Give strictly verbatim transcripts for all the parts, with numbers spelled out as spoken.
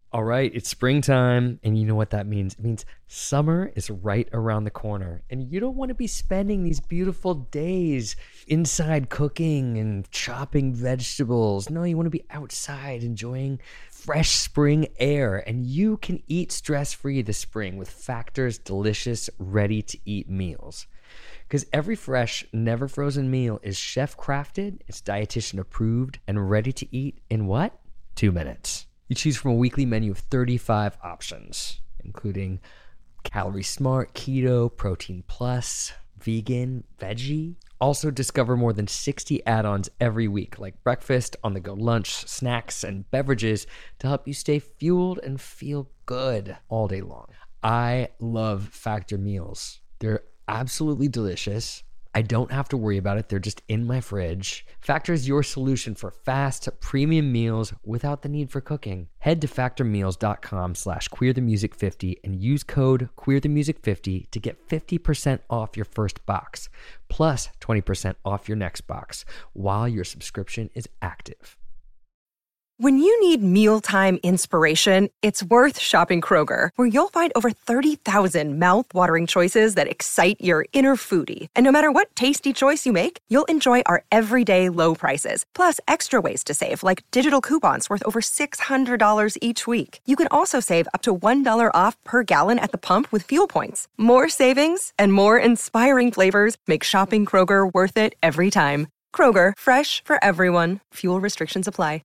All right, it's springtime, and you know what that means. It means summer is right around the corner, and you don't want to be spending these beautiful days inside cooking and chopping vegetables. No, you want to be outside enjoying fresh spring air, and you can eat stress-free this spring with Factor's delicious, ready-to-eat meals. Because every fresh, never frozen meal is chef-crafted, it's dietitian approved, and ready to eat in what? Two minutes. You choose from a weekly menu of thirty-five options, including Calorie Smart, Keto, Protein Plus, Vegan, Veggie. Also discover more than sixty add-ons every week, like breakfast, on-the-go lunch, snacks, and beverages to help you stay fueled and feel good all day long. I love Factor meals. They're absolutely delicious. I don't have to worry about it. They're just in my fridge. Factor is your solution for fast, premium meals without the need for cooking. Head to factormeals.com slash queerthemusic50 and use code queerthemusic fifty to get fifty percent off your first box, plus twenty percent off your next box while your subscription is active. When you need mealtime inspiration, it's worth shopping Kroger, where you'll find over thirty thousand mouth-watering choices that excite your inner foodie. And no matter what tasty choice you make, you'll enjoy our everyday low prices, plus extra ways to save, like digital coupons worth over six hundred dollars each week. You can also save up to one dollar off per gallon at the pump with fuel points. More savings and more inspiring flavors make shopping Kroger worth it every time. Kroger, fresh for everyone. Fuel restrictions apply.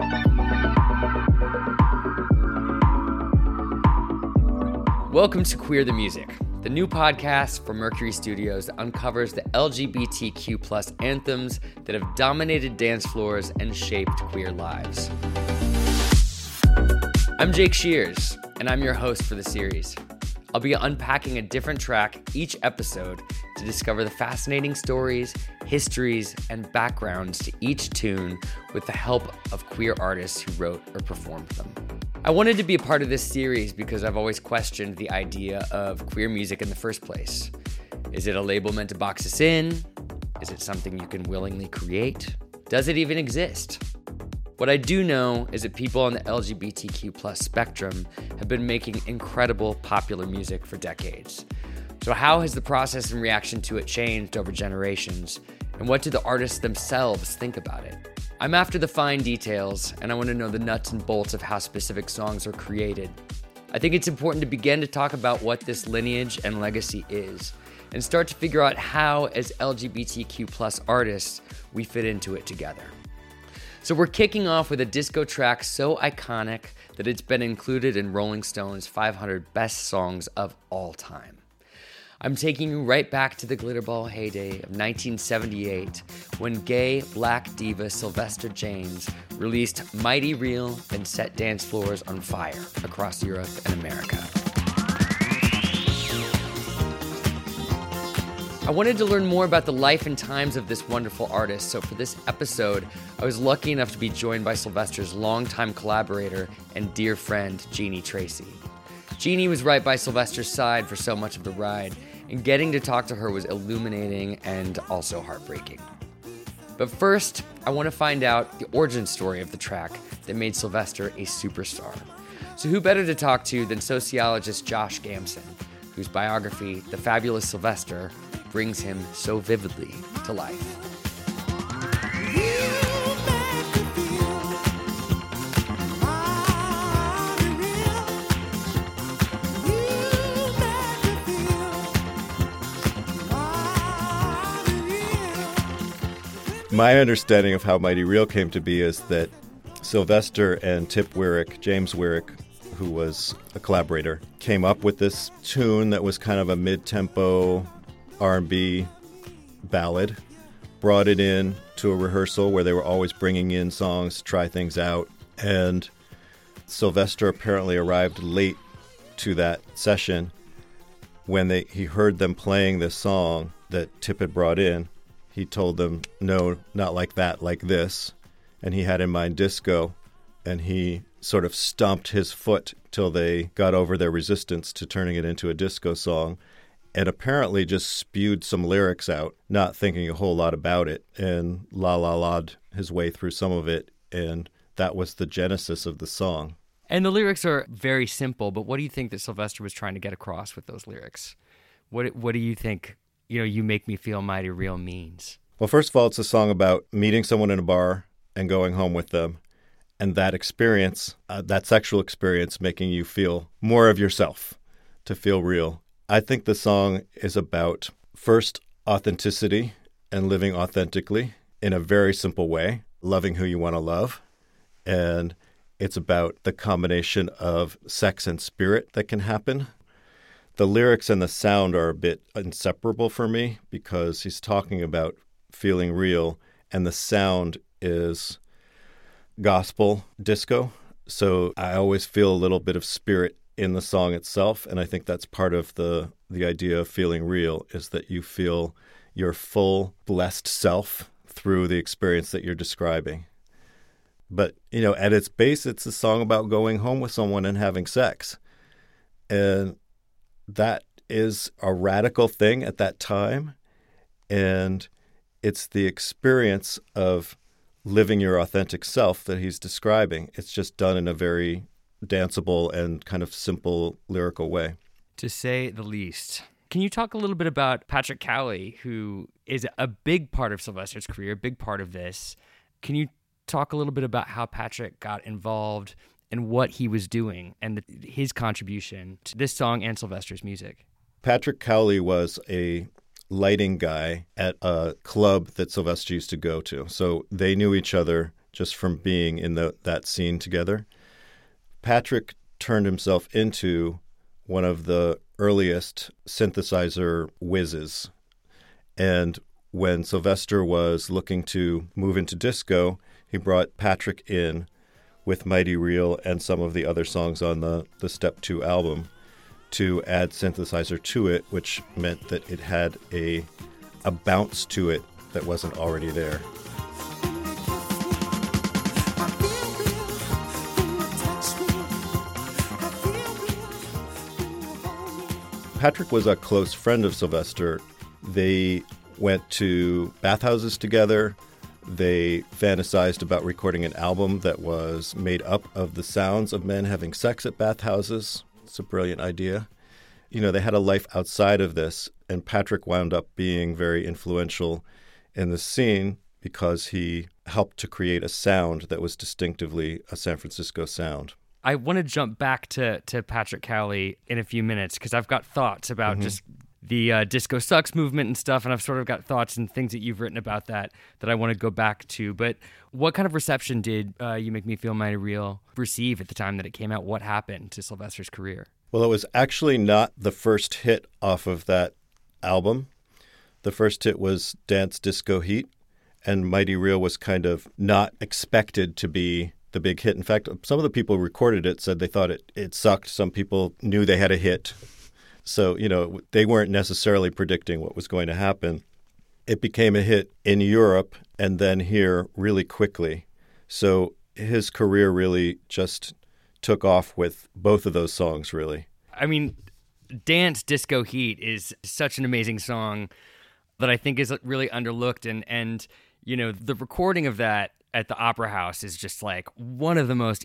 Welcome to Queer the Music, the new podcast from Mercury Studios that uncovers the L G B T Q plus anthems that have dominated dance floors and shaped queer lives. I'm Jake Shears, and I'm your host for the series. I'll be unpacking a different track each episode to discover the fascinating stories, histories, and backgrounds to each tune with the help of queer artists who wrote or performed them. I wanted to be a part of this series because I've always questioned the idea of queer music in the first place. Is it a label meant to box us in? Is it something you can willingly create? Does it even exist? What I do know is that people on the L G B T Q plus spectrum have been making incredible popular music for decades. So how has the process and reaction to it changed over generations? And what do the artists themselves think about it? I'm after the fine details, and I want to know the nuts and bolts of how specific songs are created. I think it's important to begin to talk about what this lineage and legacy is, and start to figure out how, as L G B T Q plus artists, we fit into it together. So we're kicking off with a disco track so iconic that it's been included in Rolling Stone's five hundred best songs of all time. I'm taking you right back to the glitterball heyday of nineteen seventy-eight, when gay black diva Sylvester James released Mighty Real and set dance floors on fire across Europe and America. I wanted to learn more about the life and times of this wonderful artist, so for this episode, I was lucky enough to be joined by Sylvester's longtime collaborator and dear friend, Jeannie Tracy. Jeannie was right by Sylvester's side for so much of the ride, and getting to talk to her was illuminating and also heartbreaking. But first, I want to find out the origin story of the track that made Sylvester a superstar. So who better to talk to than sociologist Josh Gamson, whose biography, The Fabulous Sylvester, brings him so vividly to life. My understanding of how Mighty Real came to be is that Sylvester and Tip Wyrick, James Wyrick, who was a collaborator, came up with this tune that was kind of a mid-tempo R and B ballad, brought it in to a rehearsal where they were always bringing in songs to try things out, and Sylvester apparently arrived late to that session. When they he heard them playing this song that Tip had brought in, he told them, no, not like that, like this, and he had in mind disco, and he sort of stomped his foot till they got over their resistance to turning it into a disco song, and apparently just spewed some lyrics out, not thinking a whole lot about it, and la la la'd his way through some of it, and that was the genesis of the song. And the lyrics are very simple, but what do you think that Sylvester was trying to get across with those lyrics? What What do you think, you know, "You Make Me Feel Mighty Real" means? Well, first of all, it's a song about meeting someone in a bar and going home with them. And that experience, uh, that sexual experience, making you feel more of yourself, to feel real. I think the song is about, first, authenticity and living authentically in a very simple way, loving who you want to love. And it's about the combination of sex and spirit that can happen. The lyrics and the sound are a bit inseparable for me because he's talking about feeling real, and the sound is gospel disco. So I always feel a little bit of spirit in the song itself, and I think that's part of the the idea of feeling real, is that you feel your full blessed self through the experience that you're describing. But, you know, at its base, it's a song about going home with someone and having sex. And that is a radical thing at that time. And it's the experience of living your authentic self that he's describing. It's just done in a very danceable and kind of simple lyrical way. To say the least. Can you talk a little bit about Patrick Cowley, who is a big part of Sylvester's career, a big part of this? Can you talk a little bit about how Patrick got involved and what he was doing and the, his contribution to this song and Sylvester's music? Patrick Cowley was a lighting guy at a club that Sylvester used to go to. So they knew each other just from being in the, that scene together. Patrick turned himself into one of the earliest synthesizer whizzes. And when Sylvester was looking to move into disco, he brought Patrick in with Mighty Real and some of the other songs on the, the Step Two album to add synthesizer to it, which meant that it had a a bounce to it that wasn't already there. Patrick was a close friend of Sylvester. They went to bathhouses together. They fantasized about recording an album that was made up of the sounds of men having sex at bathhouses. It's a brilliant idea. You know, they had a life outside of this, and Patrick wound up being very influential in the scene because he helped to create a sound that was distinctively a San Francisco sound. I want to jump back to, to Patrick Cowley in a few minutes because I've got thoughts about mm-hmm. just the uh, Disco Sucks movement and stuff, and I've sort of got thoughts and things that you've written about that that I want to go back to. But what kind of reception did uh, You Make Me Feel Mighty Real receive at the time that it came out? What happened to Sylvester's career? Well, it was actually not the first hit off of that album. The first hit was Dance Disco Heat, and Mighty Real was kind of not expected to be the big hit. In fact, some of the people who recorded it said they thought it, it sucked. Some people knew they had a hit. So, you know, they weren't necessarily predicting what was going to happen. It became a hit in Europe and then here really quickly. So his career really just took off with both of those songs, really. I mean, Dance Disco Heat is such an amazing song that I think is really underlooked. And, and you know, the recording of that at the Opera House is just like one of the most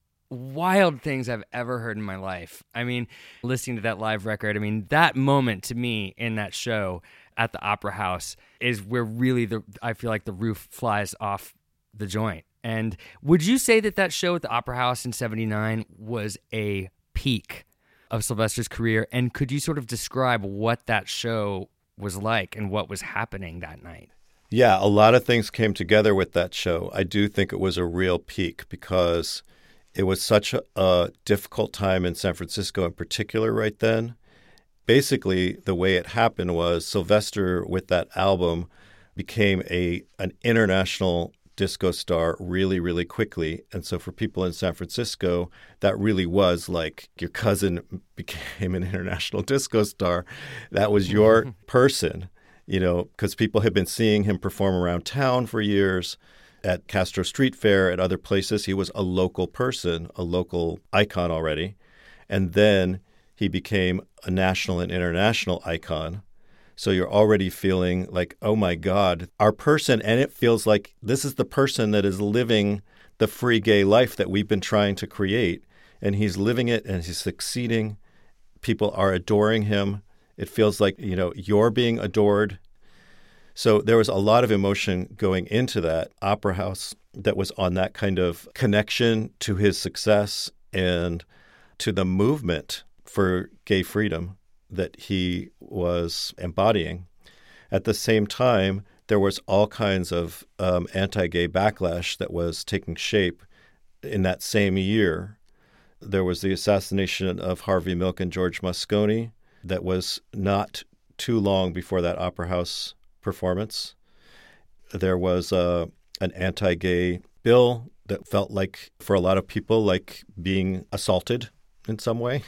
wild things I've ever heard in my life. I mean, listening to that live record, I mean, that moment to me in that show at the Opera House is where really the I feel like the roof flies off the joint. And would you say that that show at the Opera House in seventy-nine was a peak of Sylvester's career? And could you sort of describe what that show was like and what was happening that night? Yeah, a lot of things came together with that show. I do think it was a real peak because it was such a, a difficult time in San Francisco in particular right then. Basically, the way it happened was Sylvester, with that album, became a an international disco star really, really quickly. And so for people in San Francisco, that really was like your cousin became an international disco star. That was your person, you know, because people had been seeing him perform around town for years. At Castro Street Fair, at other places, he was a local person, a local icon already. And then he became a national and international icon. So you're already feeling like, oh my God, our person, and it feels like this is the person that is living the free gay life that we've been trying to create. and he's living it and he's succeeding. People are adoring him. It feels like, you know, you're being adored. So there was a lot of emotion going into that opera house that was on that kind of connection to his success and to the movement for gay freedom that he was embodying. At the same time, there was all kinds of um, anti-gay backlash that was taking shape in that same year. There was the assassination of Harvey Milk and George Moscone that was not too long before that opera house performance. There was uh, an anti-gay bill that felt like, for a lot of people, like being assaulted in some way.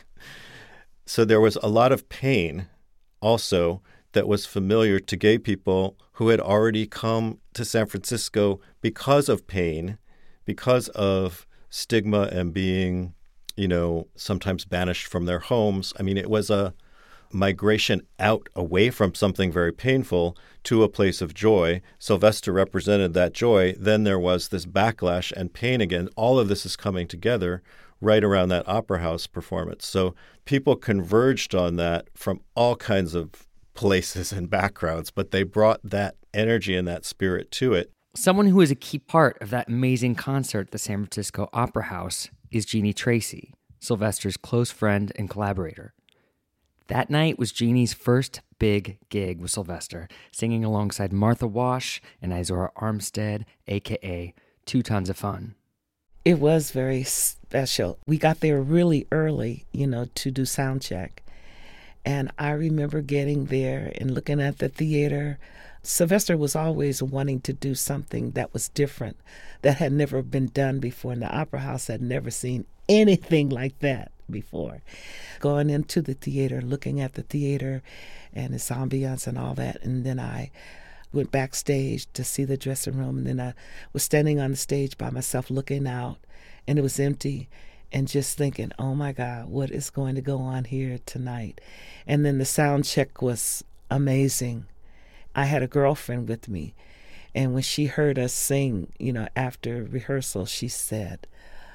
So there was a lot of pain also that was familiar to gay people who had already come to San Francisco because of pain, because of stigma and being, you know, sometimes banished from their homes. I mean, it was a migration out away from something very painful to a place of joy. Sylvester represented that joy. Then there was this backlash and pain again. All of this is coming together right around that opera house performance. So people converged on that from all kinds of places and backgrounds, but they brought that energy and that spirit to it. Someone who is a key part of that amazing concert at the San Francisco Opera House is Jeanie Tracy, Sylvester's close friend and collaborator. That night was Jeannie's first big gig with Sylvester, singing alongside Martha Wash and Izora Armstead, a k a. Two Tons of Fun. It was very special. We got there really early, you know, to do sound check. And I remember getting there and looking at the theater. Sylvester was always wanting to do something that was different, that had never been done before. And the Opera House had never seen anything like that before. Going into the theater, looking at the theater and its ambiance and all that. And then I went backstage to see the dressing room. And then I was standing on the stage by myself looking out, and it was empty. And just thinking, oh my God, what is going to go on here tonight? And then the sound check was amazing. I had a girlfriend with me, and when she heard us sing, you know, after rehearsal, she said,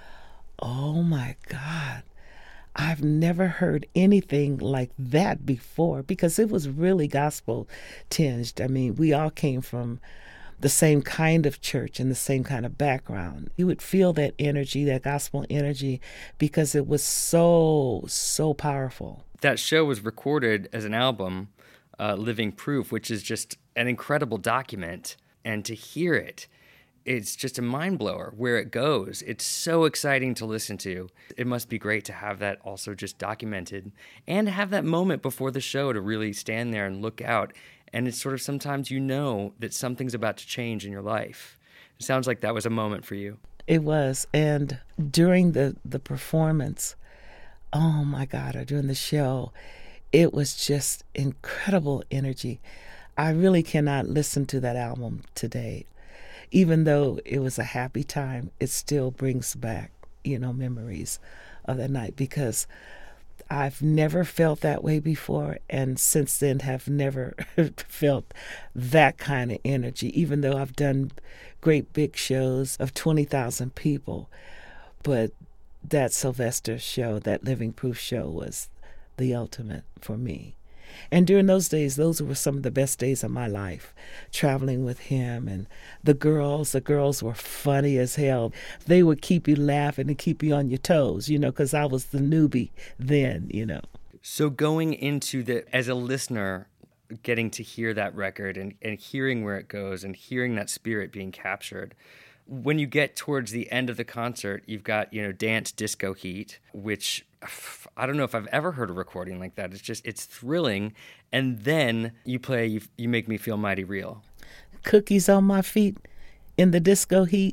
oh my God, I've never heard anything like that before, because it was really gospel tinged. I mean, we all came from the same kind of church and the same kind of background. You would feel that energy, that gospel energy, because it was so, so powerful. That show was recorded as an album, uh, Living Proof, which is just an incredible document. And to hear it, it's just a mind blower where it goes. It's so exciting to listen to. It must be great to have that also just documented and have that moment before the show to really stand there and look out. And it's sort of sometimes you know that something's about to change in your life. It sounds like that was a moment for you. It was. And during the, the performance, oh my God, or during the show, it was just incredible energy. I really cannot listen to that album today. Even though it was a happy time, it still brings back, you know, memories of that night, because I've never felt that way before, and since then have never felt that kind of energy, even though I've done great big shows of twenty thousand people. But that Sylvester show, that Living Proof show, was the ultimate for me. And during those days, those were some of the best days of my life, traveling with him. And the girls, the girls were funny as hell. They would keep you laughing and keep you on your toes, you know, because I was the newbie then, you know. So going into the, as a listener, getting to hear that record and, and hearing where it goes and hearing that spirit being captured, when you get towards the end of the concert, you've got, you know, Dance Disco Heat, which I don't know if I've ever heard a recording like that. It's just, it's thrilling. And then you play You, you Make Me Feel Mighty Real. Cookies on my feet in the disco heat.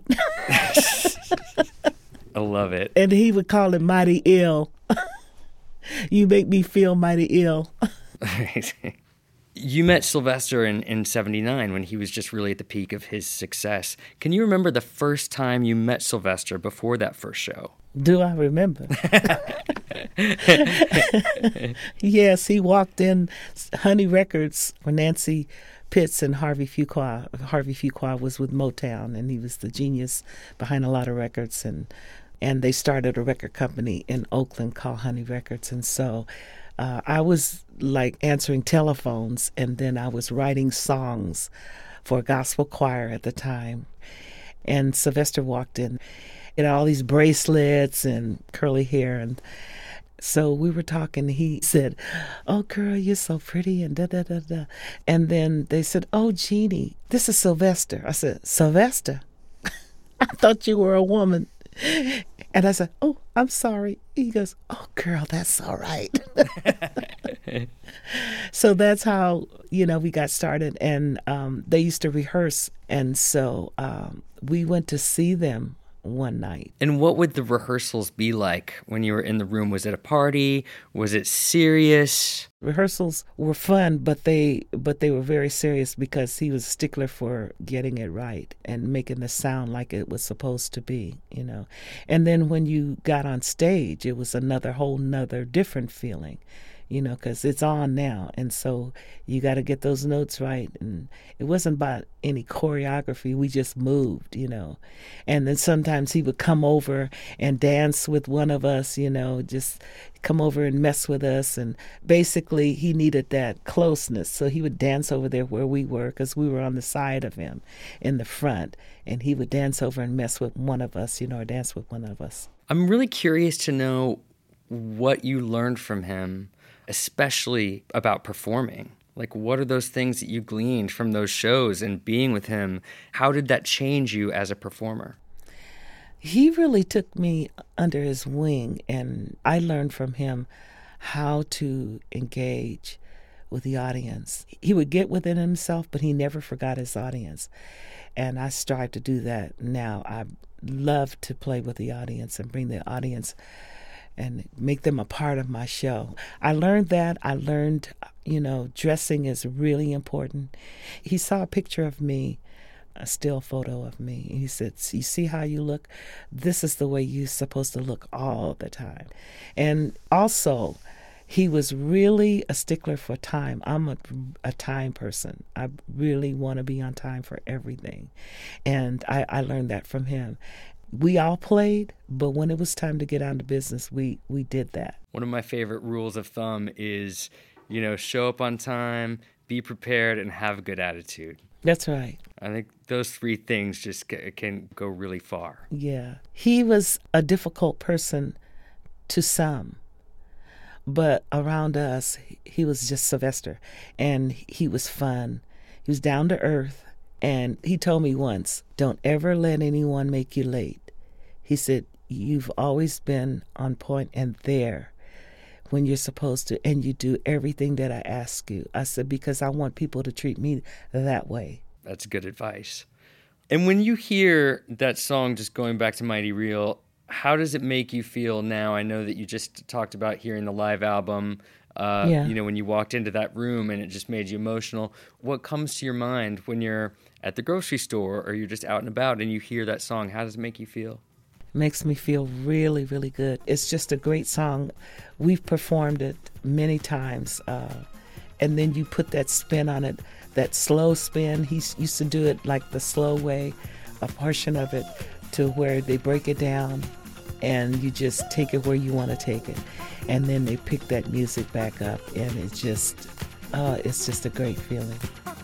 I love it. And he would call it Mighty Ill. You make me feel mighty ill. You met Sylvester in, in seventy-nine when he was just really at the peak of his success. Can you remember the first time you met Sylvester before that first show? Do I remember? Yes, he walked in Honey Records for Nancy Pitts and Harvey Fuqua. Harvey Fuqua was with Motown, and he was the genius behind a lot of records. And and they started a record company in Oakland called Honey Records. And so uh, I was like answering telephones, and then I was writing songs for a gospel choir at the time. And Sylvester walked in, and all these bracelets and curly hair, and so we were talking. He said, "Oh, girl, you're so pretty," and da da da da. And then they said, "Oh, Jeannie, this is Sylvester." I said, "Sylvester? I thought you were a woman." And I said, "Oh, I'm sorry." He goes, "Oh, girl, that's all right." So that's how, you know, we got started. And um, they used to rehearse. And so um, we went to see them one night. And what would the rehearsals be like when you were in the room? Was it a party? Was it serious? Rehearsals were fun, but they but they were very serious because he was a stickler for getting it right and making the sound like it was supposed to be, you know. And then when you got on stage, it was another whole nother different feeling, you know, because it's on now. And so you got to get those notes right. And it wasn't about any choreography. We just moved, you know. And then sometimes he would come over and dance with one of us, you know, just come over and mess with us. And basically he needed that closeness. So he would dance over there where we were, because we were on the side of him in the front. And he would dance over and mess with one of us, you know, or dance with one of us. I'm really curious to know what you learned from him, especially about performing. Like, what are those things that you gleaned from those shows and being with him? How did that change you as a performer? He really took me under his wing, and I learned from him how to engage with the audience. He would get within himself, but he never forgot his audience. And I strive to do that now. I love to play with the audience and bring the audience and make them a part of my show. I learned that. I learned, you know, dressing is really important. He saw a picture of me, a still photo of me. He said, "You see how you look? This is the way you're supposed to look all the time." And also, he was really a stickler for time. I'm a, a time person. I really want to be on time for everything. And I, I learned that from him. We all played, but when it was time to get on to business, we, we did that. One of my favorite rules of thumb is, you know, show up on time, be prepared, and have a good attitude. That's right. I think those three things just can go really far. Yeah. He was a difficult person to some, but around us, he was just Sylvester, and he was fun. He was down to earth. And he told me once, "Don't ever let anyone make you late." He said, "You've always been on point and there when you're supposed to, and you do everything that I ask you." I said, "Because I want people to treat me that way." That's good advice. And when you hear that song, just going back to Mighty Real, how does it make you feel now? I know that you just talked about hearing the live album. Uh, yeah. You know, when you walked into that room and it just made you emotional. What comes to your mind when you're at the grocery store or you're just out and about and you hear that song? How does it make you feel? It makes me feel really, really good. It's just a great song. We've performed it many times. Uh, and then you put that spin on it, that slow spin. He used to do it like the slow way, a portion of it, to where they break it down and you just take it where you want to take it. And then they pick that music back up, and it just, oh, it's just a great feeling.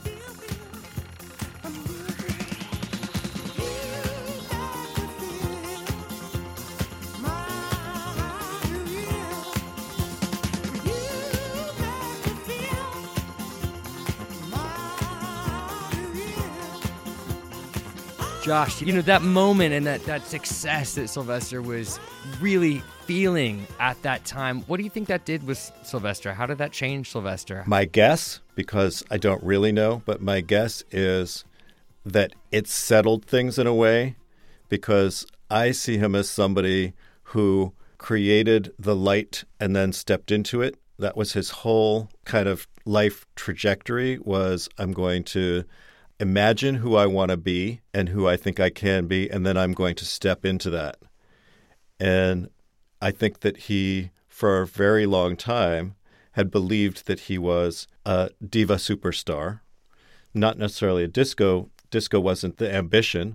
Josh, you know, that moment and that, that success that Sylvester was really feeling at that time, what do you think that did with Sylvester? How did that change Sylvester? My guess, because I don't really know, but my guess is that it settled things in a way, because I see him as somebody who created the light and then stepped into it. That was his whole kind of life trajectory, was I'm going to imagine who I want to be and who I think I can be, and then I'm going to step into that. And I think that he, for a very long time, had believed that he was a diva superstar, not necessarily a disco. Disco wasn't the ambition,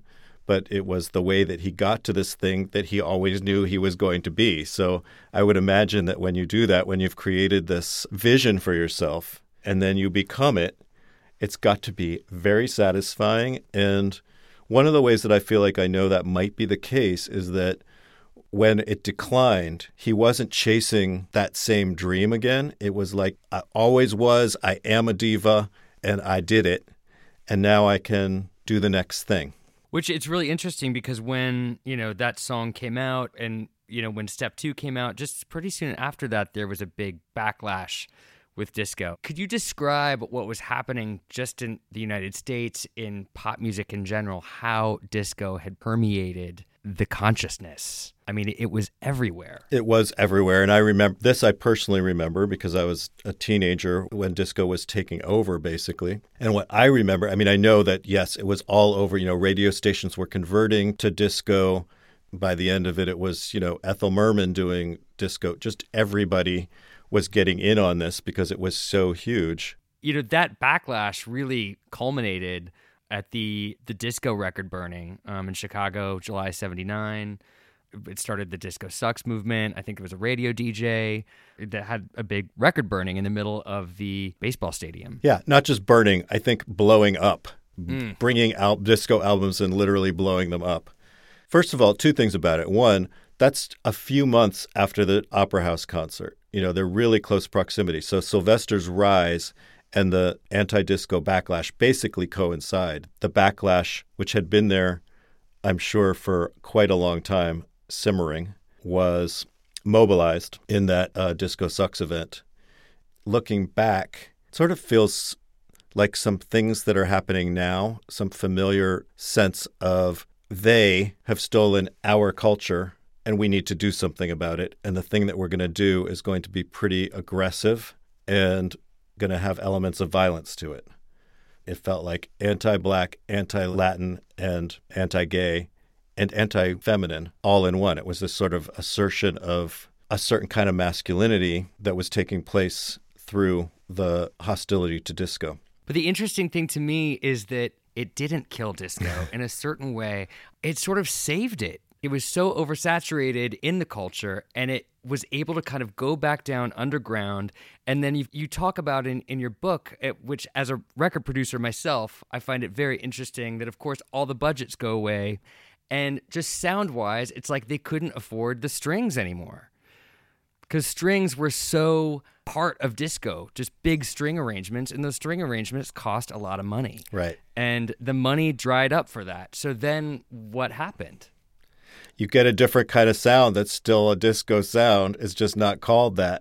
but it was the way that he got to this thing that he always knew he was going to be. So I would imagine that when you do that, when you've created this vision for yourself and then you become it, it's got to be very satisfying. And one of the ways that I feel like I know that might be the case is that when it declined, he wasn't chasing that same dream again. It was like, I always was, I am a diva, and I did it, and now I can do the next thing. Which it's really interesting because when, you know, that song came out and, you know, when Step Two came out, just pretty soon after that, there was a big backlash with disco. Could you describe what was happening just in the United States, in pop music in general, how disco had permeated the consciousness? I mean, it was everywhere. It was everywhere. And I remember this, I personally remember because I was a teenager when disco was taking over, basically. And what I remember, I mean, I know that, yes, it was all over. You know, radio stations were converting to disco. By the end of it, it was, you know, Ethel Merman doing disco. Just everybody was getting in on this because it was so huge. You know, that backlash really culminated at the the disco record burning um, in Chicago, July seventy-nine. It started the Disco Sucks movement. I think it was a radio D J that had a big record burning in the middle of the baseball stadium. Yeah, not just burning, I think blowing up, Mm. bringing out disco albums and literally blowing them up. First of all, two things about it. One, that's a few months after the Opera House concert. You know, they're really close proximity. So Sylvester's rise and the anti-disco backlash basically coincide. The backlash, which had been there, I'm sure, for quite a long time, simmering, was mobilized in that uh, Disco Sucks event. Looking back, it sort of feels like some things that are happening now, some familiar sense of they have stolen our culture and we need to do something about it. And the thing that we're going to do is going to be pretty aggressive and going to have elements of violence to it. It felt like anti-Black, anti-Latin, and anti-gay, and anti-feminine all in one. It was this sort of assertion of a certain kind of masculinity that was taking place through the hostility to disco. But the interesting thing to me is that it didn't kill disco in a certain way. It sort of saved it. It was so oversaturated in the culture, and it was able to kind of go back down underground. And then you, you talk about in, in your book, it, which as a record producer myself, I find it very interesting that, of course, all the budgets go away. And just sound-wise, it's like they couldn't afford the strings anymore. Because strings were so part of disco, just big string arrangements, and those string arrangements cost a lot of money. Right. And the money dried up for that. So then what happened? You get a different kind of sound that's still a disco sound. It's just not called that.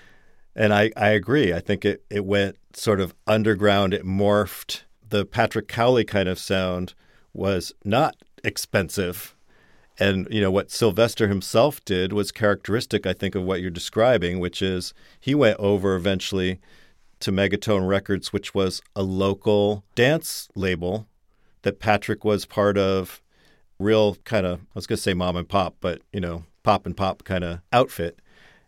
And I, I agree. I think it, it went sort of underground. It morphed. The Patrick Cowley kind of sound was not expensive. And, you know, what Sylvester himself did was characteristic, I think, of what you're describing, which is he went over eventually to Megatone Records, which was a local dance label that Patrick was part of. Real kind of, I was going to say mom and pop, but, you know, pop and pop kind of outfit.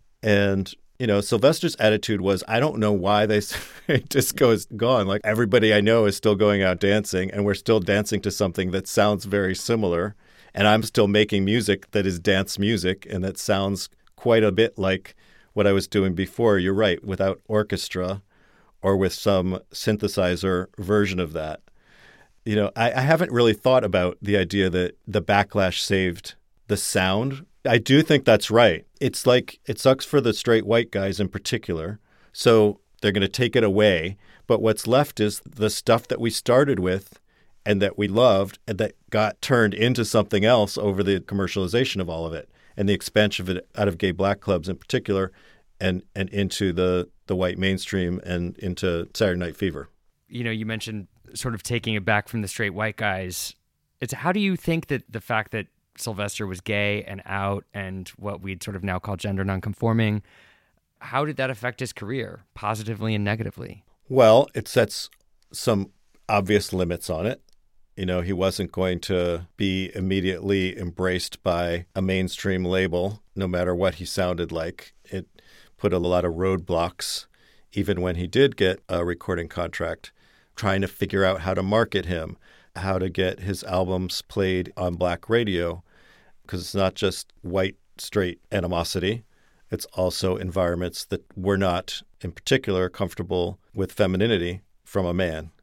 And, you know, Sylvester's attitude was, I don't know why they say disco is gone. Like, everybody I know is still going out dancing, and we're still dancing to something that sounds very similar. And I'm still making music that is dance music and that sounds quite a bit like what I was doing before. You're right, without orchestra or with some synthesizer version of that. You know, I, I haven't really thought about the idea that the backlash saved the sound. I do think that's right. It's like, it sucks for the straight white guys in particular. So they're going to take it away. But what's left is the stuff that we started with and that we loved and that got turned into something else over the commercialization of all of it and the expansion of it out of gay black clubs in particular and, and into the, the white mainstream and into Saturday Night Fever. You know, you mentioned sort of taking it back from the straight white guys. It's how do you think that the fact that Sylvester was gay and out and what we'd sort of now call gender nonconforming, how did that affect his career, positively and negatively? Well, it sets some obvious limits on it. You know, he wasn't going to be immediately embraced by a mainstream label, no matter what he sounded like. It put a lot of roadblocks, even when he did get a recording contract, trying to figure out how to market him, how to get his albums played on black radio, because it's not just white, straight animosity. It's also environments that were not, in particular, comfortable with femininity from a man.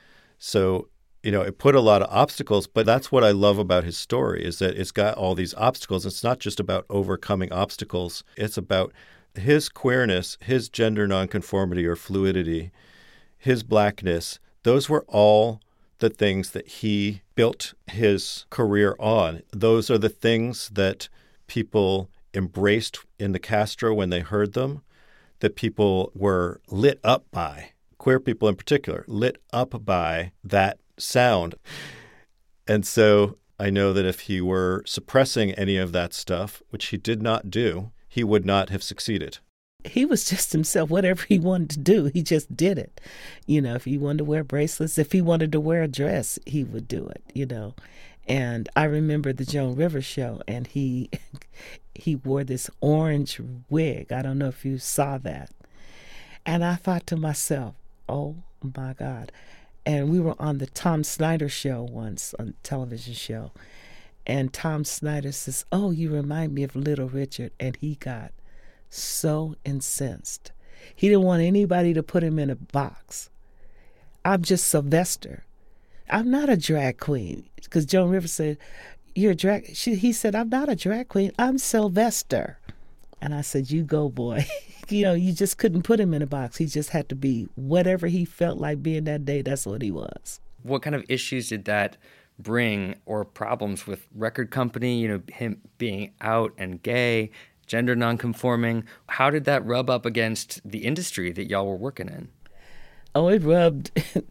So, you know, it put a lot of obstacles, but that's what I love about his story, is that it's got all these obstacles. It's not just about overcoming obstacles. It's about his queerness, his gender nonconformity or fluidity, his blackness. Those were all the things that he built his career on. Those are the things that people embraced in the Castro when they heard them, that people were lit up by, queer people in particular, lit up by that sound. And so I know that if he were suppressing any of that stuff, which he did not do, he would not have succeeded. He was just himself. Whatever he wanted to do, he just did it. You know, if he wanted to wear bracelets, if he wanted to wear a dress, he would do it, you know. And I remember the Joan Rivers show, and he he wore this orange wig. I don't know if you saw that. And I thought to myself, oh, my God. And we were on the Tom Snyder show once, on a television show. And Tom Snyder says, oh, you remind me of Little Richard. And he got so incensed. He didn't want anybody to put him in a box. I'm just Sylvester. I'm not a drag queen. Because Joan Rivers said, you're a drag. She, he said, I'm not a drag queen. I'm Sylvester. And I said, you go, boy. You know, you just couldn't put him in a box. He just had to be whatever he felt like being that day. That's what he was. What kind of issues did that bring, or problems with record company, you know, him being out and gay, gender nonconforming? How did that rub up against the industry that y'all were working in? Oh, it rubbed.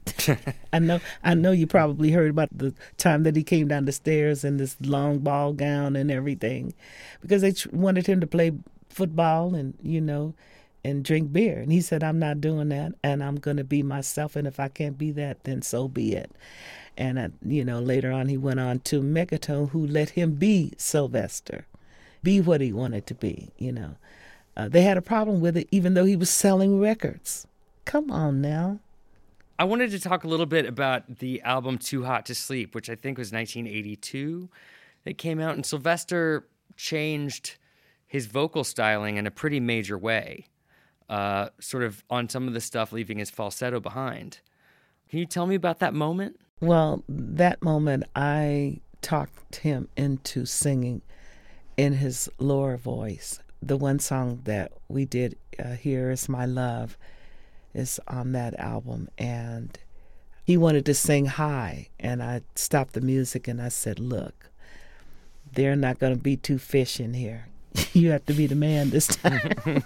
I know I know you probably heard about the time that he came down the stairs in this long ball gown and everything, because they wanted him to play football and, you know, and drink beer. And he said, I'm not doing that, and I'm going to be myself, and if I can't be that, then so be it. And, uh, you know, later on he went on to Megatone, who let him be Sylvester, be what he wanted to be, you know. Uh, they had a problem with it, even though he was selling records. Come on now. I wanted to talk a little bit about the album Too Hot to Sleep, which I think was nineteen eighty-two. It came out, and Sylvester changed his vocal styling in a pretty major way, uh, sort of on some of the stuff, leaving his falsetto behind. Can you tell me about that moment? Well, that moment, I talked him into singing in his lower voice. The one song that we did, uh, Here Is My Love, is on that album. And he wanted to sing high. And I stopped the music and I said, look, they're not going to be two fish in here. You have to be the man this time.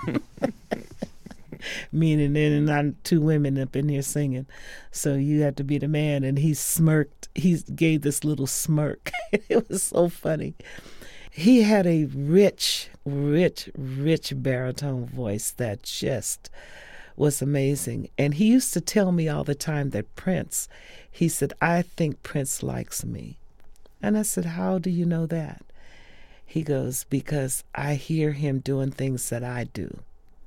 Meaning there are not two women up in here singing. So you have to be the man. And he smirked. He gave this little smirk. It was so funny. He had a rich, rich, rich baritone voice that just was amazing. And he used to tell me all the time that Prince, he said, I think Prince likes me. And I said, how do you know that? He goes, because I hear him doing things that I do.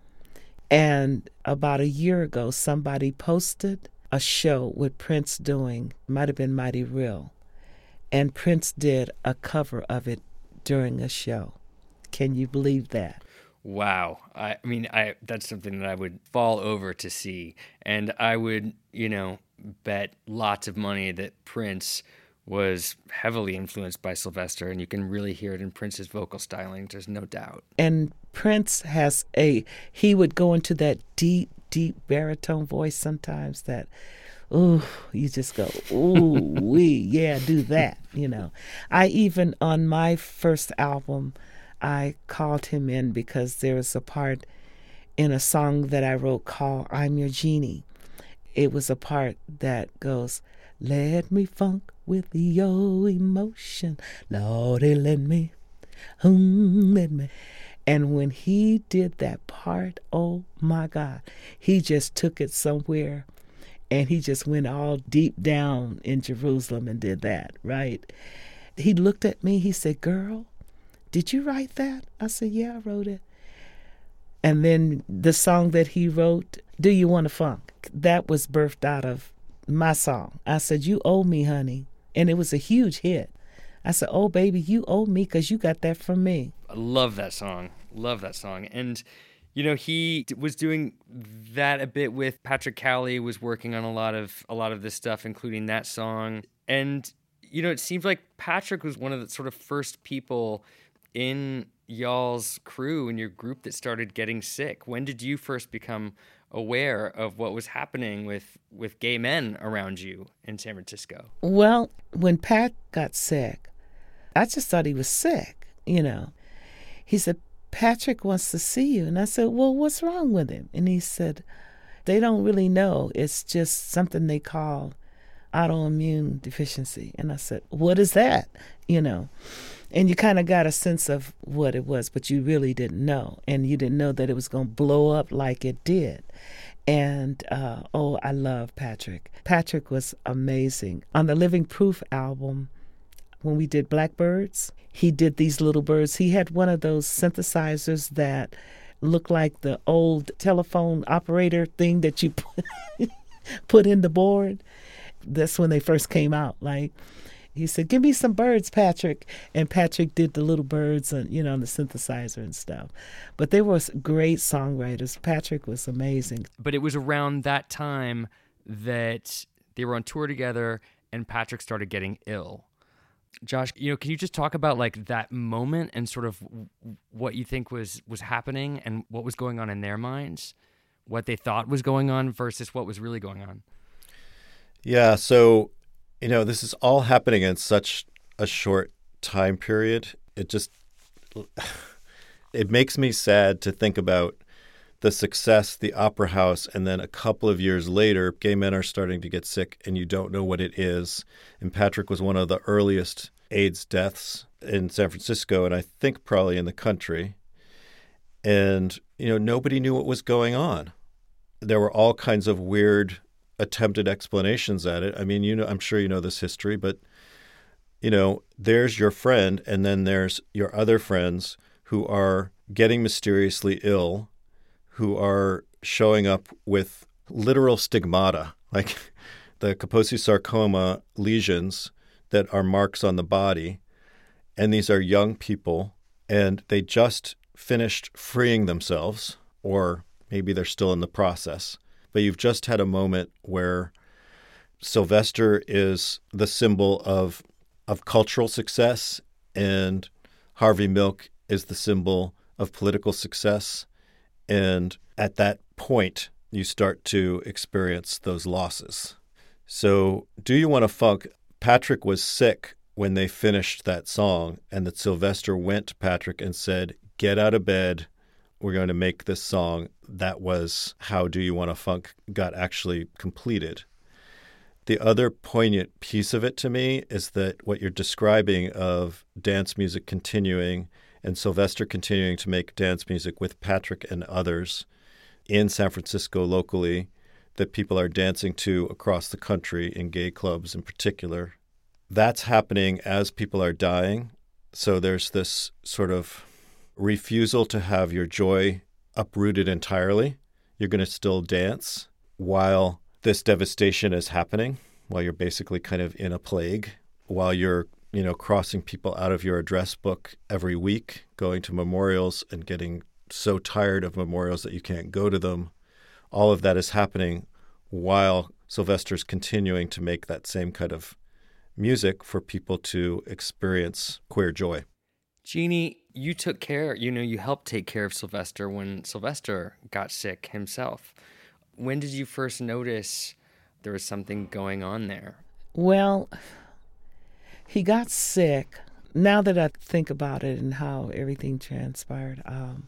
And about a year ago, somebody posted a show with Prince doing, might have been Mighty Real, and Prince did a cover of it during a show. Can you believe that? Wow. I mean, I that's something that I would fall over to see. And I would, you know, bet lots of money that Prince was heavily influenced by Sylvester, and you can really hear it in Prince's vocal styling. There's no doubt. And Prince has a, he would go into that deep, deep baritone voice sometimes that, ooh, you just go, ooh, wee, yeah, do that, you know. I even, on my first album, I called him in because there was a part in a song that I wrote called I'm Your Genie. It was a part that goes, let me funk with your emotion, Lordy, let me, um, let me. And when he did that part, oh my God, he just took it somewhere and he just went all deep down in Jerusalem and did that, right? He looked at me, he said, girl, did you write that? I said, yeah, I wrote it. And then the song that he wrote, Do You Want to Funk? That was birthed out of my song. I said, you owe me, honey. And it was a huge hit. I said, oh, baby, you owe me because you got that from me. I love that song. Love that song. And, you know, he was doing that a bit with Patrick Cowley, was working on a lot of a lot of this stuff, including that song. And, you know, it seems like Patrick was one of the sort of first people in y'all's crew, in your group, that started getting sick. When did you first become aware of what was happening with, with gay men around you in San Francisco? Well, when Pat got sick, I just thought he was sick, you know. He said, Patrick wants to see you. And I said, well, what's wrong with him? And he said, they don't really know. It's just something they call autoimmune deficiency. And I said, what is that? You know, and you kind of got a sense of what it was, but you really didn't know. And you didn't know that it was going to blow up like it did. And, uh, oh, I love Patrick. Patrick was amazing. On the Living Proof album, when we did Blackbirds, he did these little birds. He had one of those synthesizers that looked like the old telephone operator thing that you put, put in the board. That's when they first came out. Like, he said, give me some birds, Patrick. And Patrick did the little birds, and you know, on the synthesizer and stuff. But they were great songwriters. Patrick was amazing. But it was around that time that they were on tour together and Patrick started getting ill. Josh, you know, can you just talk about like that moment and sort of what you think was, was happening and what was going on in their minds, what they thought was going on versus what was really going on? Yeah, so, you know, this is all happening in such a short time period. It just, it makes me sad to think about the success, the Opera House, and then a couple of years later, gay men are starting to get sick and you don't know what it is. And Patrick was one of the earliest AIDS deaths in San Francisco, and I think probably in the country. And, you know, nobody knew what was going on. There were all kinds of weird attempted explanations at it. I mean, you know, I'm sure you know this history, but, you know, there's your friend, and then there's your other friends who are getting mysteriously ill, who are showing up with literal stigmata, like the Kaposi sarcoma lesions that are marks on the body. And these are young people, and they just finished freeing themselves, or maybe they're still in the process. But you've just had a moment where Sylvester is the symbol of of cultural success, and Harvey Milk is the symbol of political success. And at that point, you start to experience those losses. So Do You Want to Funk? Patrick was sick when they finished that song, and that Sylvester went to Patrick and said, get out of bed. We're going to make this song. That was how Do You Want to Funk got actually completed. The other poignant piece of it to me is that what you're describing of dance music continuing and Sylvester continuing to make dance music with Patrick and others in San Francisco locally that people are dancing to across the country in gay clubs in particular. That's happening as people are dying. So there's this sort of refusal to have your joy uprooted entirely. You're going to still dance while this devastation is happening, while you're basically kind of in a plague, while you're, you know, crossing people out of your address book every week, going to memorials and getting so tired of memorials that you can't go to them. All of that is happening while Sylvester's continuing to make that same kind of music for people to experience queer joy. Jeannie, you took care, you know, you helped take care of Sylvester when Sylvester got sick himself. When did you first notice there was something going on there? Well, he got sick. Now that I think about it and how everything transpired, um,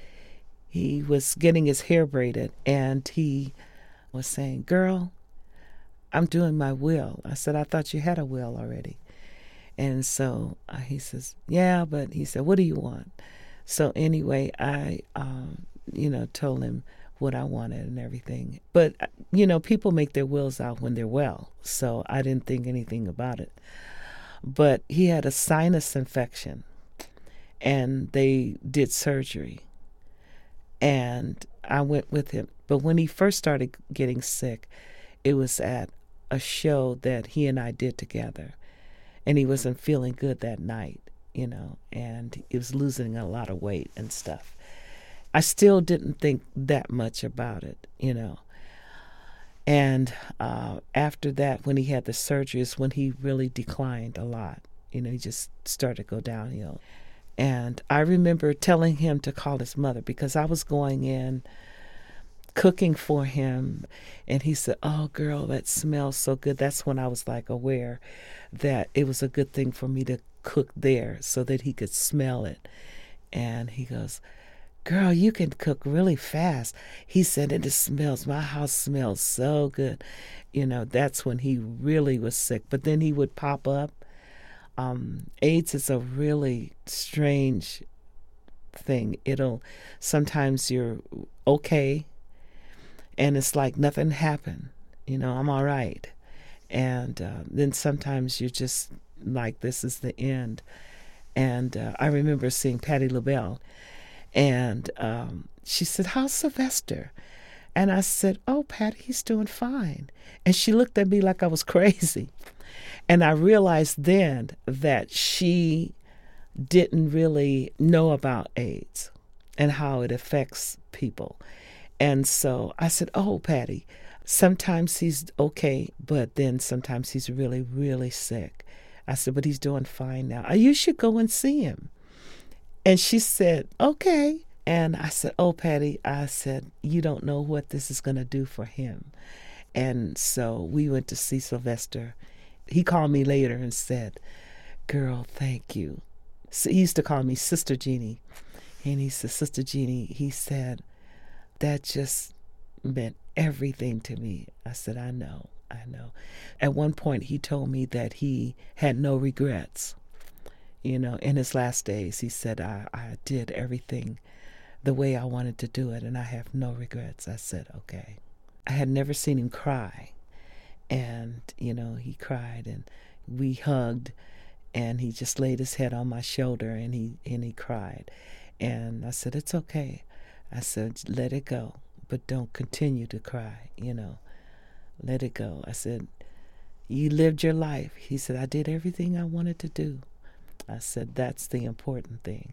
he was getting his hair braided, and he was saying, girl, I'm doing my will. I said, I thought you had a will already. And so uh, he says, yeah, but he said, what do you want? So anyway, I, um, you know, told him what I wanted and everything. But, you know, people make their wills out when they're well. So I didn't think anything about it. But he had a sinus infection, and they did surgery. And I went with him. But when he first started getting sick, it was at a show that he and I did together. and he wasn't feeling good that night, you know, and he was losing a lot of weight and stuff. I still didn't think that much about it, you know. And uh, after that, when he had the surgery, is when he really declined a lot. You know, he just started to go downhill. And I remember telling him to call his mother because I was going in cooking for him. And he said, "Oh, girl, that smells so good." That's when I was like aware that it was a good thing for me to cook there so that he could smell it. And he goes, "Girl, you can cook really fast." He said, "And it smells, my house smells so good." You know, that's when he really was sick. But then he would pop up. Um, AIDS is a really strange thing. It'll, sometimes you're okay, and it's like nothing happened. You know, I'm all right. And uh, then sometimes you're just like, this is the end. And uh, I remember seeing Patti LaBelle. And um, she said, "How's Sylvester?" And I said, "Oh, Patti, he's doing fine." And she looked at me like I was crazy. And I realized then that she didn't really know about AIDS and how it affects people. And so I said, "Oh, Patti, sometimes he's okay, but then sometimes he's really, really sick." I said, "But he's doing fine now. You should go and see him." And she said, "Okay." And I said, "Oh, Patti," I said, "you don't know what this is going to do for him." And so we went to see Sylvester. He called me later and said, "Girl, thank you." So he used to call me Sister Jeannie. And he said, "Sister Jeannie," he said, "that just meant everything to me." I said, "I know, I know." At one point, he told me that he had no regrets. You know, in his last days, he said, I, I did everything the way I wanted to do it, and I have no regrets. I said, okay. I had never seen him cry. And, you know, he cried, and we hugged, and he just laid his head on my shoulder, and he, and he cried. And I said, "It's okay." I said, "Let it go, but don't continue to cry, you know. Let it go." I said, "You lived your life." He said, "I did everything I wanted to do." I said, "That's the important thing."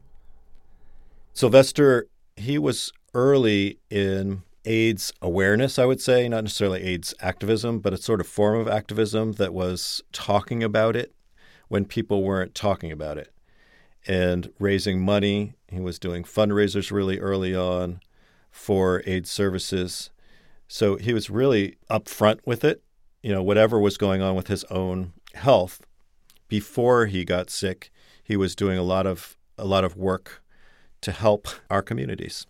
Sylvester, he was early in AIDS awareness, I would say, not necessarily AIDS activism, but a sort of form of activism that was talking about it when people weren't talking about it and raising money. He was doing fundraisers really early on for AIDS services. So he was really upfront with it, you know, whatever was going on with his own health. Before he got sick, he was doing a lot of a lot of work to help our communities.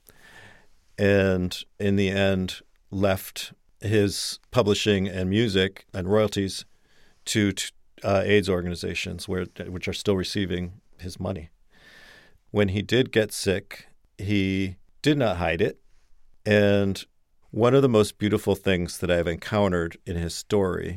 And in the end, left his publishing and music and royalties to uh, AIDS organizations, where which are still receiving his money. When he did get sick, he did not hide it. And one of the most beautiful things that I've encountered in his story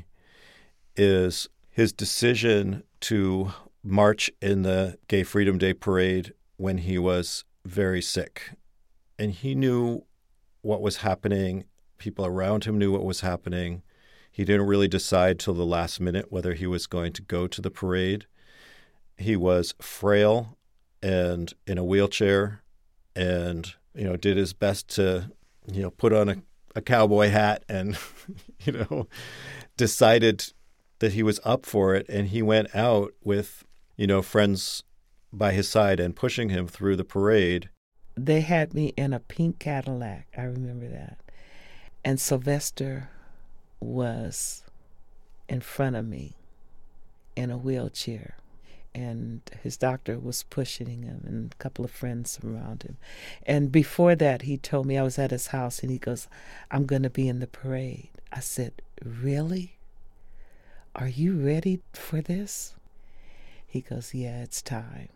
is his decision to march in the Gay Freedom Day parade when he was very sick. And he knew what was happening. People around him knew what was happening. He didn't really decide till the last minute whether he was going to go to the parade. He was frail and in a wheelchair and, you know, did his best to, you know, put on a, a cowboy hat and, you know, decided that he was up for it. And he went out with, you know, friends by his side and pushing him through the parade. They had me in a pink Cadillac. I remember that. And Sylvester was in front of me in a wheelchair. And his doctor was pushing him and a couple of friends around him. And before that, he told me, I was at his house, and he goes, "I'm going to be in the parade." I said, "Really? Are you ready for this?" He goes, "Yeah, it's time."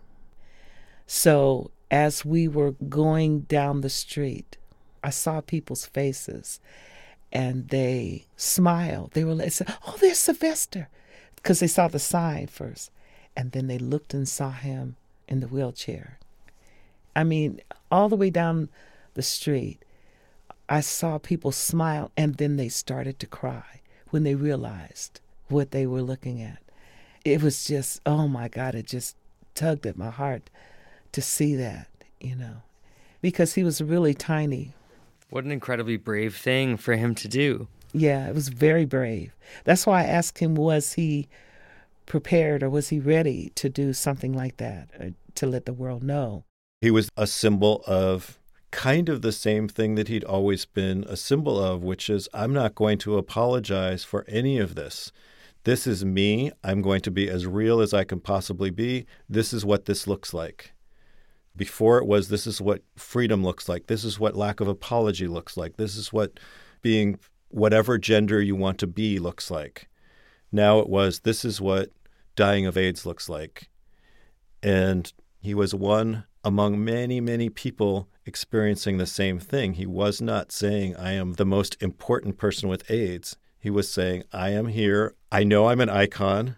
So as we were going down the street, I saw people's faces, and they smiled. They were like, "Oh, there's Sylvester," because they saw the sign first. And then they looked and saw him in the wheelchair. I mean, all the way down the street, I saw people smile, and then they started to cry when they realized what they were looking at. it was just, oh my God, it just tugged at my heart to see that, you know, because he was really tiny. What an incredibly brave thing for him to do. Yeah, it was very brave. That's why I asked him, was he prepared or was he ready to do something like that, or to let the world know? He was a symbol of kind of the same thing that he'd always been a symbol of, which is, I'm not going to apologize for any of this. This is me. I'm going to be as real as I can possibly be. This is what this looks like. Before it was, this is what freedom looks like. This is what lack of apology looks like. This is what being whatever gender you want to be looks like. Now it was, this is what dying of AIDS looks like. And he was one among many, many people experiencing the same thing. He was not saying, I am the most important person with AIDS. He was saying, I am here. I know I'm an icon,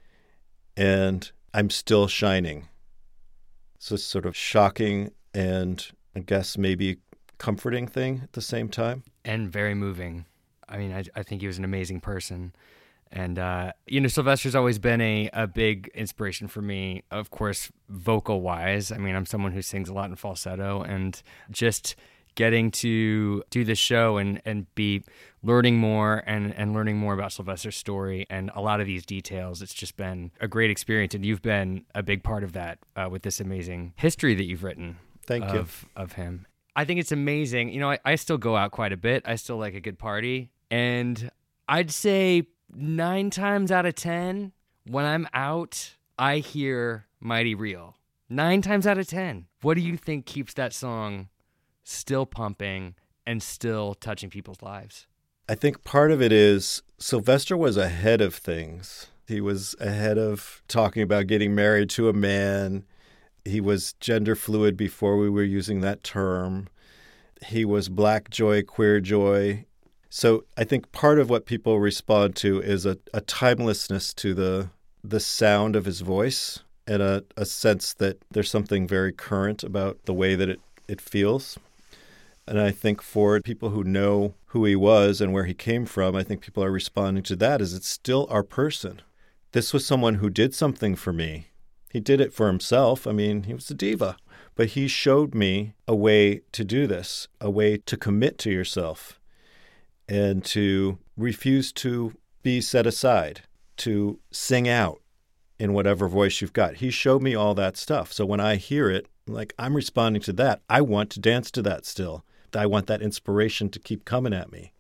and I'm still shining. So it's sort of shocking and I guess maybe comforting thing at the same time. And very moving. I mean, I, I think he was an amazing person. And, uh, you know, Sylvester's always been a, a big inspiration for me, of course, vocal-wise. I mean, I'm someone who sings a lot in falsetto, and just getting to do this show and, and be learning more and, and learning more about Sylvester's story and a lot of these details, it's just been a great experience. And you've been a big part of that uh, with this amazing history that you've written Thank of, you. of him. I think it's amazing. You know, I, I still go out quite a bit. I still like a good party. And I'd say nine times out of ten, when I'm out, I hear Mighty Real. Nine times out of ten. What do you think keeps that song still pumping and still touching people's lives? I think part of it is Sylvester was ahead of things. He was ahead of talking about getting married to a man. He was gender fluid before we were using that term. He was black joy, queer joy. So I think part of what people respond to is a, a timelessness to the the sound of his voice, and a, a sense that there's something very current about the way that it, it feels. And I think for people who know who he was and where he came from, I think people are responding to that as it's still our person. This was someone who did something for me. He did it for himself. I mean, he was a diva. But he showed me a way to do this, a way to commit to yourself, and to refuse to be set aside, to sing out in whatever voice you've got. He showed me all that stuff. So when I hear it, like, I'm responding to that. I want to dance to that still. I want that inspiration to keep coming at me.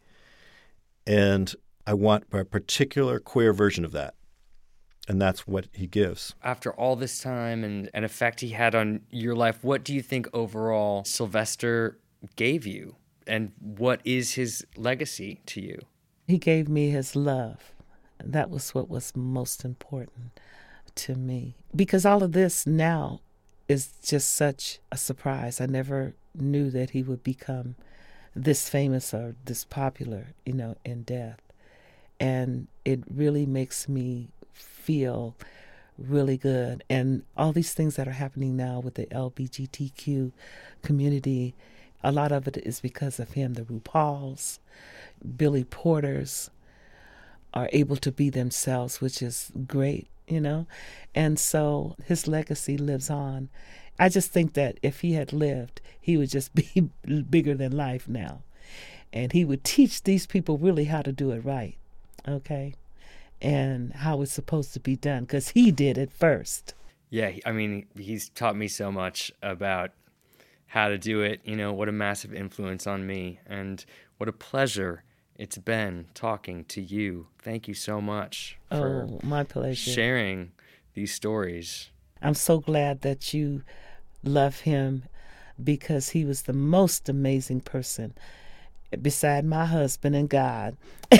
And I want a particular queer version of that. And that's what he gives. After all this time and an effect he had on your life, what do you think overall Sylvester gave you? And what is his legacy to you? He gave me his love. That was what was most important to me. Because all of this now is just such a surprise. I never knew that he would become this famous or this popular, you know, in death. And it really makes me feel really good. And all these things that are happening now with the L G B T Q community, a lot of it is because of him. The RuPauls, Billy Porters are able to be themselves, which is great, you know. And so his legacy lives on. I just think that if he had lived, he would just be bigger than life now. And he would teach these people really how to do it right, okay, and how it's supposed to be done, because he did it first. Yeah, I mean, he's taught me so much about how to do it, you know, what a massive influence on me, and what a pleasure it's been talking to you. Thank you so much for oh, my pleasure. sharing these stories. I'm so glad that you love him, because he was the most amazing person beside my husband and God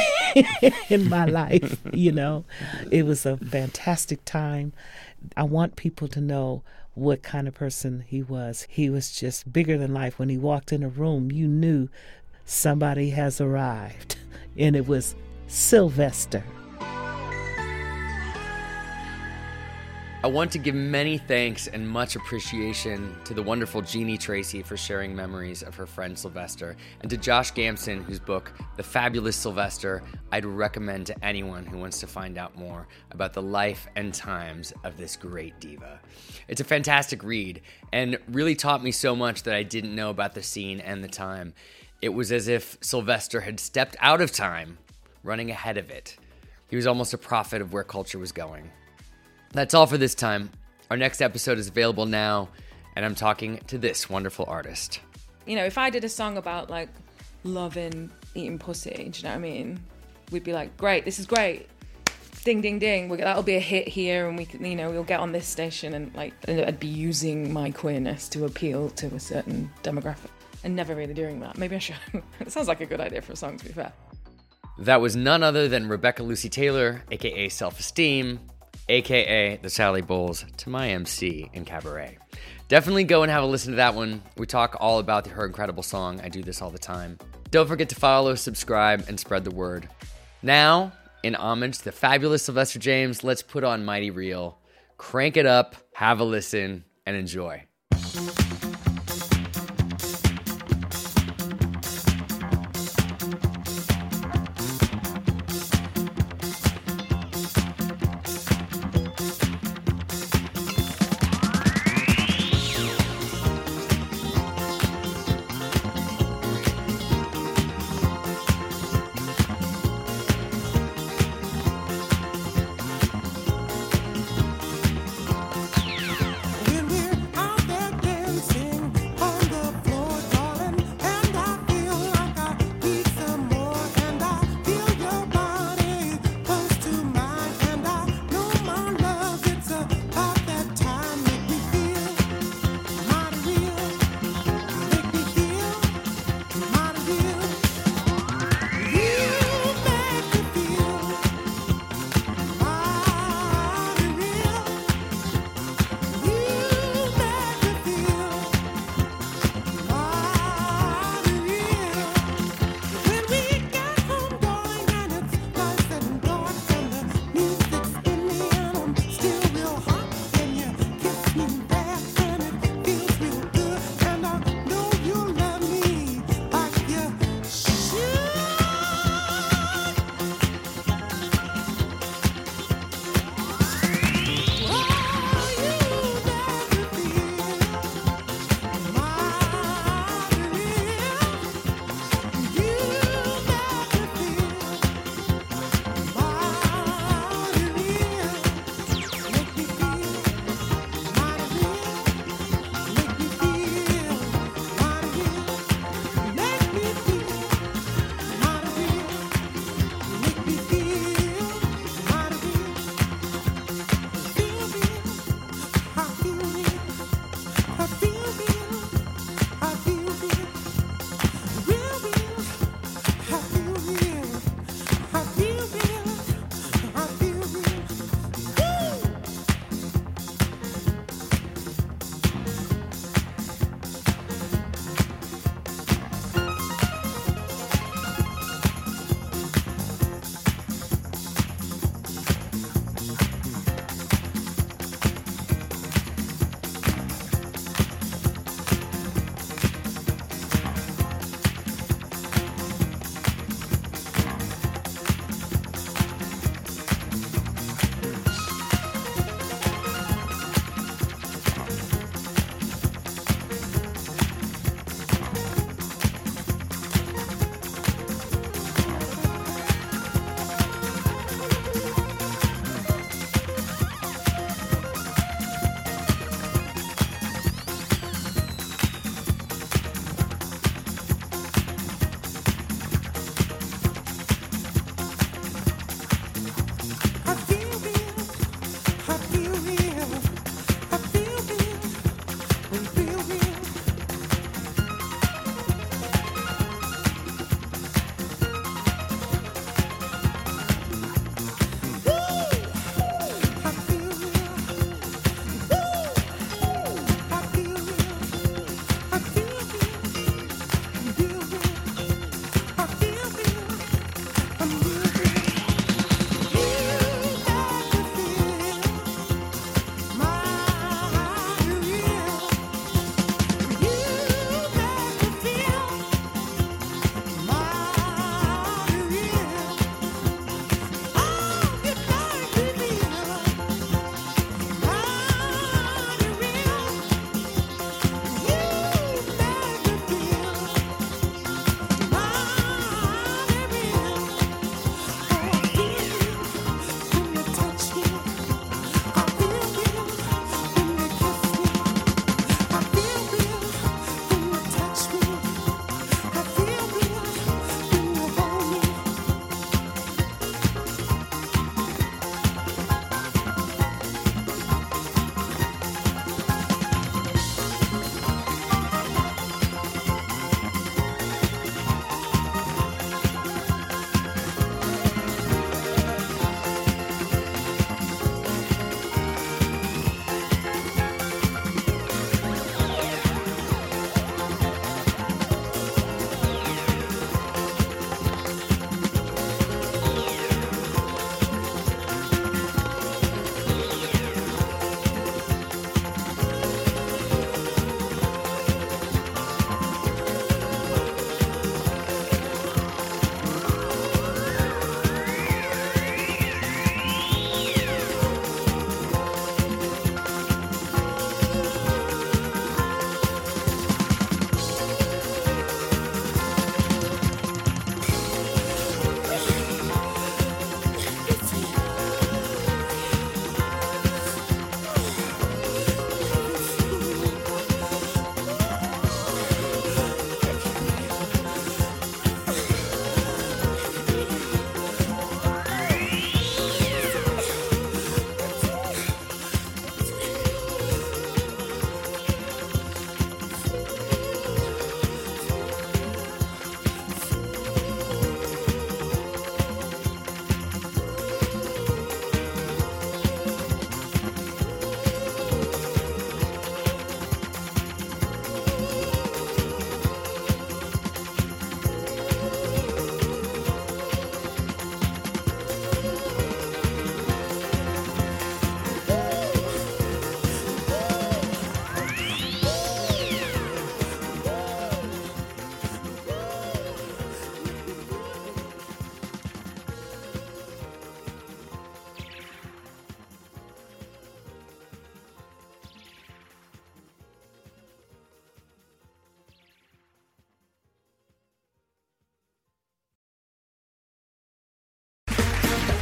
in my life. You know, it was a fantastic time. I want people to know what kind of person he was. He was just bigger than life. When he walked in a room, you knew somebody has arrived, and it was Sylvester. I want to give many thanks and much appreciation to the wonderful Jeannie Tracy for sharing memories of her friend Sylvester, and to Josh Gamson, whose book, The Fabulous Sylvester, I'd recommend to anyone who wants to find out more about the life and times of this great diva. It's a fantastic read, and really taught me so much that I didn't know about the scene and the time. It was as if Sylvester had stepped out of time, running ahead of it. He was almost a prophet of where culture was going. That's all for this time. Our next episode is available now, and I'm talking to this wonderful artist. You know, if I did a song about, like, loving eating pussy, do you know what I mean? We'd be like, great, this is great. Ding, ding, ding. We'll, that'll be a hit here, and we can, you know, we'll get on this station, and, like, and I'd be using my queerness to appeal to a certain demographic. And never really doing that. Maybe I should. It sounds like a good idea for a song, to be fair. That was none other than Rebecca Lucy Taylor, a k a. Self-Esteem, a k a the Sally Bowles to my M C in Cabaret. Definitely go and have a listen to that one. We talk all about her incredible song. I do this all the time. Don't forget to follow, subscribe, and spread the word. Now, in homage to the fabulous Sylvester James, let's put on Mighty Real. Crank it up, have a listen, and enjoy.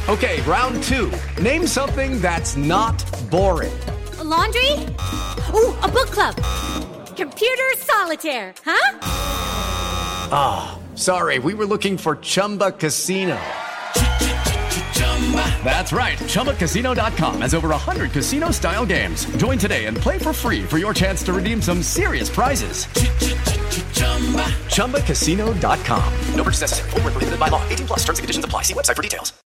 Okay, round two. Name something that's not boring. A laundry? Ooh, a book club. Computer solitaire, huh? Ah, oh, sorry, we were looking for Chumba Casino. That's right, Chumba Casino dot com has over one hundred casino-style games. Join today and play for free for your chance to redeem some serious prizes. Chumba Casino dot com. No purchase necessary. Void where prohibited by law. eighteen plus terms and conditions apply. See website for details.